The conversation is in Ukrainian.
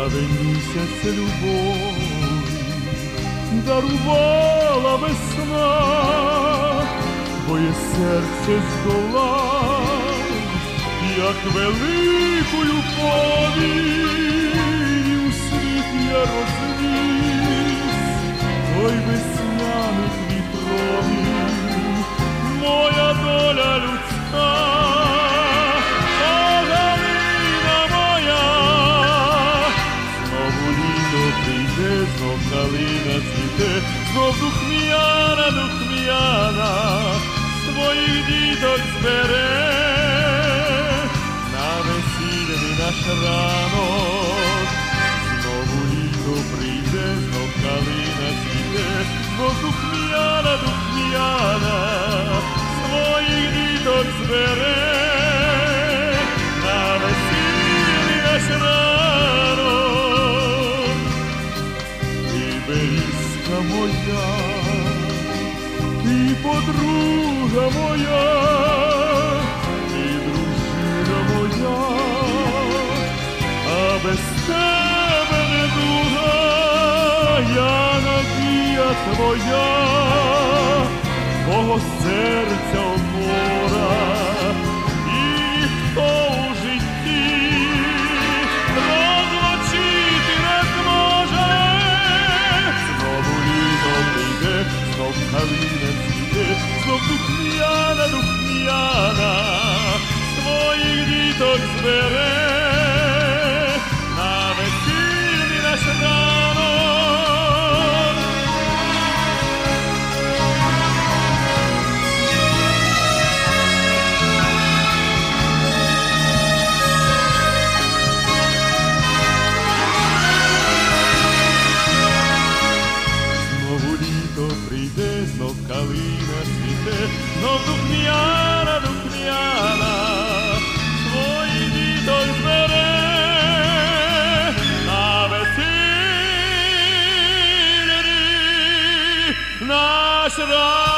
травень місяць любові дарувала весна, твоє серце здолав, як великою повінь у світ я розніс, той весняний твій промінь, моя доля людська. Знов калина цвіте, знов духмяна, своїх діток збере, на весільний наш ранок. Знову літо прийде, знов калина цвіте, знов духмяна, своїх діток збере, на весільний наш ранок. Берізка моя, ти подруга моя, ти дружина моя, а без тебе недуга, я надія твоя, твого серця опора, і ніхто у житті розлучити не зможе. Знов калина цвіте, знов духмяна, своїх діток збере, на весільний наш ранок. Знов калина цвіте, знов духмяна, свої діток збере, на весільний наш рай.